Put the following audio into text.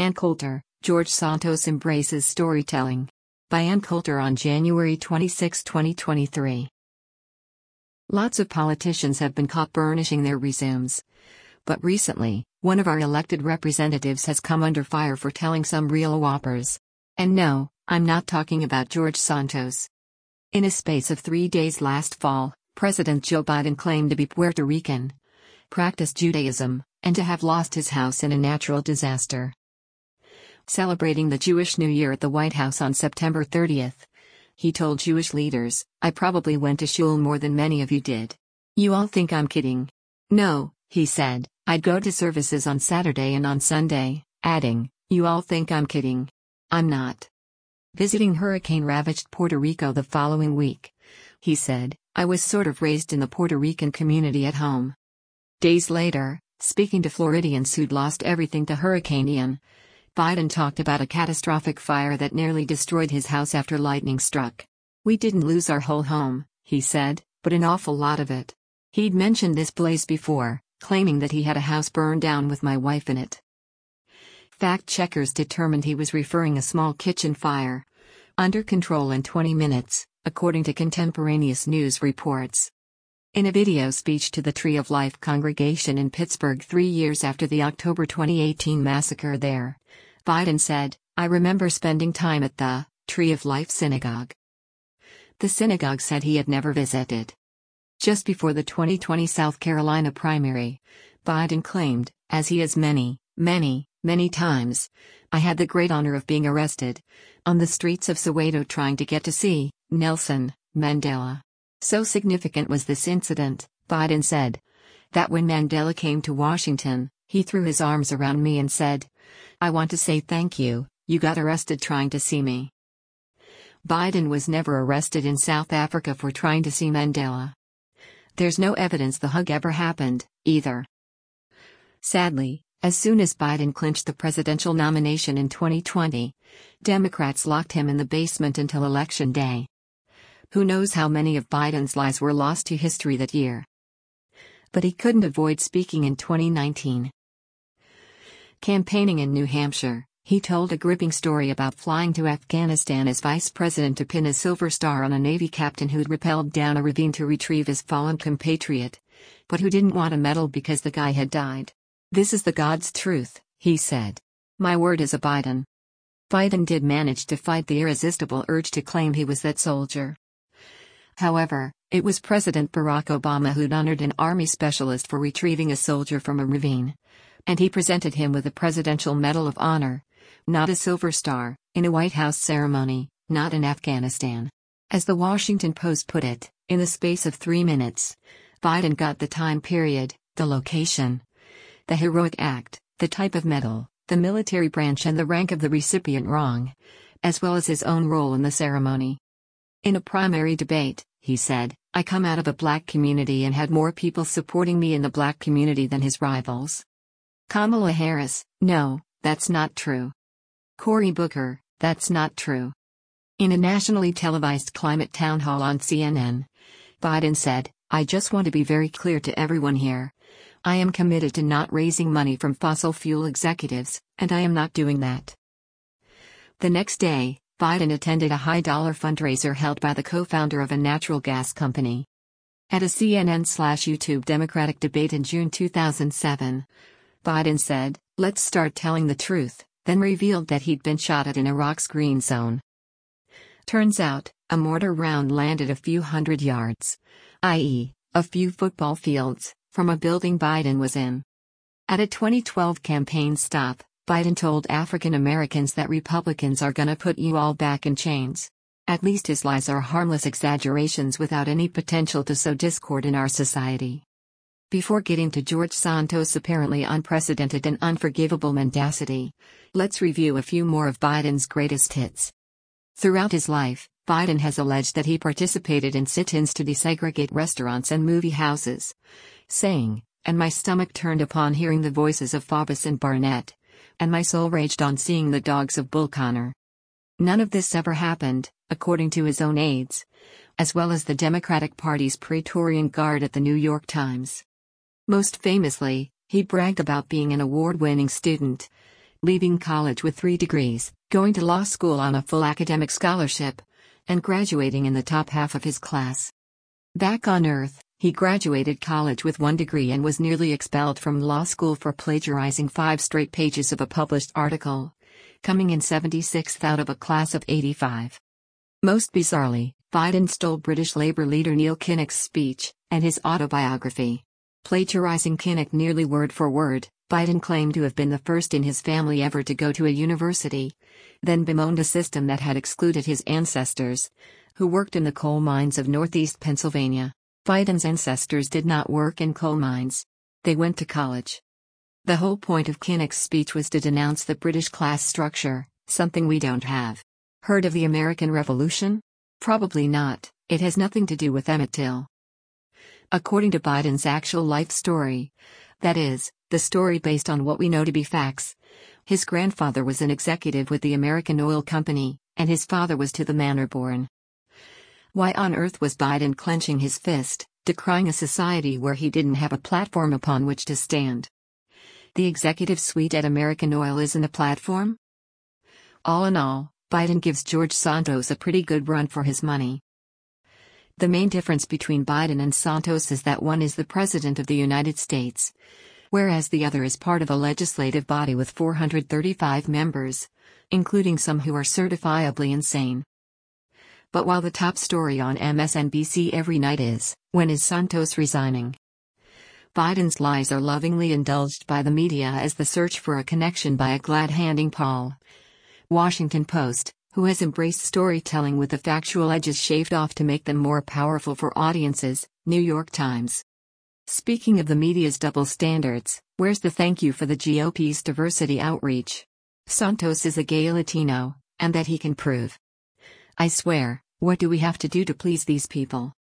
Ann Coulter, George Santos embraces storytelling. By Ann Coulter on January 26, 2023. Lots of politicians have been caught burnishing their resumes. But recently, one of our elected representatives has come under fire for telling some real whoppers. And no, I'm not talking about George Santos. In a space of 3 days last fall, President Joe Biden claimed to be Puerto Rican, practice Judaism, and to have lost his house in a natural disaster. Celebrating the Jewish New Year at the White House on September 30th, he told Jewish leaders, "I probably went to shul more than many of you did. You all think I'm kidding. No," he said, "I'd go to services on Saturday and on Sunday," adding, "You all think I'm kidding. I'm not." Visiting hurricane-ravaged Puerto Rico the following week, he said, "I was sort of raised in the Puerto Rican community at home." Days later, speaking to Floridians who'd lost everything to Hurricane Ian, Biden talked about a catastrophic fire that nearly destroyed his house after lightning struck. "We didn't lose our whole home," he said, "but an awful lot of it." He'd mentioned this blaze before, claiming that he had a house burned down with my wife in it. Fact-checkers determined he was referring a small kitchen fire. Under control in 20 minutes, according to contemporaneous news reports. In a video speech to the Tree of Life congregation in Pittsburgh 3 years after the October 2018 massacre there, Biden said, "I remember spending time at the Tree of Life synagogue." The synagogue said he had never visited. Just before the 2020 South Carolina primary, Biden claimed, as he has many times, "I had the great honor of being arrested on the streets of Soweto trying to get to see Nelson Mandela. So significant was this incident," Biden said, "that when Mandela came to Washington, he threw his arms around me and said, 'I want to say thank you, you got arrested trying to see me.'" Biden was never arrested in South Africa for trying to see Mandela. There's no evidence the hug ever happened, either. Sadly, as soon as Biden clinched the presidential nomination in 2020, Democrats locked him in the basement until Election Day. Who knows how many of Biden's lies were lost to history that year. But he couldn't avoid speaking in 2019. Campaigning in New Hampshire, he told a gripping story about flying to Afghanistan as vice president to pin a silver star on a Navy captain who'd rappelled down a ravine to retrieve his fallen compatriot, but who didn't want a medal because the guy had died. "This is the God's truth," he said. "My word as a Biden." Biden did manage to fight the irresistible urge to claim he was that soldier. However, it was President Barack Obama who'd honored an Army specialist for retrieving a soldier from a ravine. And he presented him with a Presidential Medal of Honor, not a silver star, in a White House ceremony, not in Afghanistan. As the Washington Post put it, in the space of 3 minutes, Biden got the time period, the location, the heroic act, the type of medal, the military branch and the rank of the recipient wrong, as well as his own role in the ceremony. "In a primary debate," he said, "I come out of a black community and had more people supporting me in the black community than his rivals. Kamala Harris, no, that's not true. Cory Booker, that's not true." In a nationally televised climate town hall on CNN, Biden said, "I just want to be very clear to everyone here. I am committed to not raising money from fossil fuel executives, and I am not doing that." The next day, Biden attended a high-dollar fundraiser held by the co-founder of a natural gas company. At a CNN/YouTube Democratic debate in June 2007, Biden said, "Let's start telling the truth," then revealed that he'd been shot at in Iraq's Green Zone. Turns out, a mortar round landed a few hundred yards, i.e., a few football fields, from a building Biden was in. At a 2012 campaign stop, Biden told African Americans that Republicans are gonna put you all back in chains. At least his lies are harmless exaggerations without any potential to sow discord in our society. Before getting to George Santos' apparently unprecedented and unforgivable mendacity, let's review a few more of Biden's greatest hits. Throughout his life, Biden has alleged that he participated in sit-ins to desegregate restaurants and movie houses, saying, "And my stomach turned upon hearing the voices of Faubus and Barnett, and my soul raged on seeing the dogs of Bull Connor." None of this ever happened, according to his own aides, as well as the Democratic Party's Praetorian Guard at the New York Times. Most famously, he bragged about being an award-winning student, leaving college with 3 degrees, going to law school on a full academic scholarship, and graduating in the top half of his class. Back on Earth, he graduated college with 1 degree and was nearly expelled from law school for plagiarizing 5 straight pages of a published article, coming in 76th out of a class of 85. Most bizarrely, Biden stole British Labour leader Neil Kinnock's speech and his autobiography. Plagiarizing Kinnock nearly word for word, Biden claimed to have been the first in his family ever to go to a university, then bemoaned a system that had excluded his ancestors, who worked in the coal mines of northeast Pennsylvania. Biden's ancestors did not work in coal mines. They went to college. The whole point of Kinnock's speech was to denounce the British class structure, something we don't have. Heard of the American Revolution? Probably not, it has nothing to do with Emmett Till. According to Biden's actual life story, that is, the story based on what we know to be facts, his grandfather was an executive with the American Oil Company, and his father was to the manor born. Why on earth was Biden clenching his fist, decrying a society where he didn't have a platform upon which to stand? The executive suite at American Oil isn't a platform? All in all, Biden gives George Santos a pretty good run for his money. The main difference between Biden and Santos is that one is the President of the United States, whereas the other is part of a legislative body with 435 members, including some who are certifiably insane. But while the top story on MSNBC every night is, when is Santos resigning? Biden's lies are lovingly indulged by the media as the search for a connection by a glad-handing Paul. Washington Post, who has embraced storytelling with the factual edges shaved off to make them more powerful for audiences. New York Times. Speaking of the media's double standards, where's the thank you for the GOP's diversity outreach? Santos is a gay Latino, and that he can prove. I swear, what do we have to do to please these people?